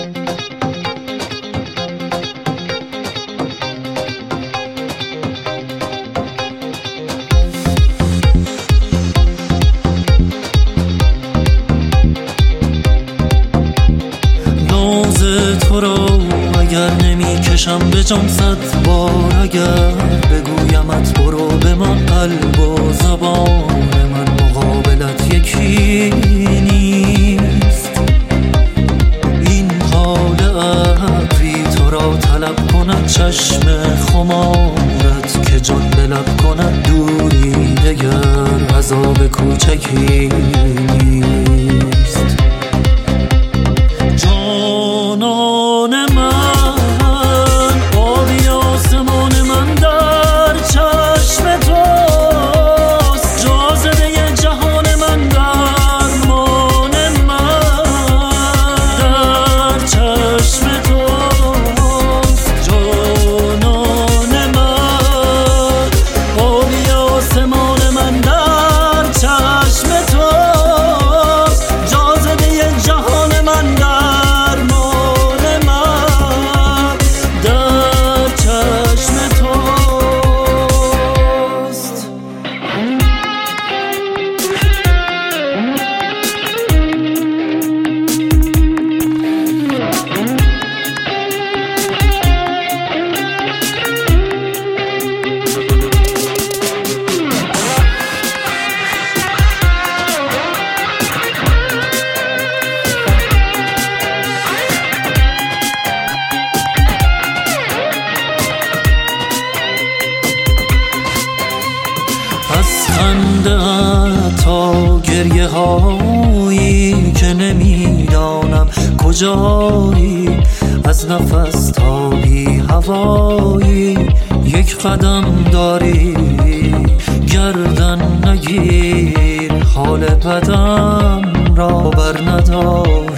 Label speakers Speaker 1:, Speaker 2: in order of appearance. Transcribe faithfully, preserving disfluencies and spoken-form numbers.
Speaker 1: تو رو اگر نمی کشم به جان صد بار، اگر بگویمت برو به من، قلب و زبان من مقابلت یکی نیست. این حال ابری تو را طلب کند، چشم خمارت که جان به لب کند، دوری دگر عذاب کوچکی نیست. جانان من آبی آسمان من در چشم توست، جاذبه جهان من درمان من در چشم توست. جانان من آبی آسمان من در چشم توست، جاذبه جهان من در تا گریه هایی که نمیدانم کجایی، از نفس تا بی هوایی یک قدم داری، گردن نگیر حال بدم را بر نداری.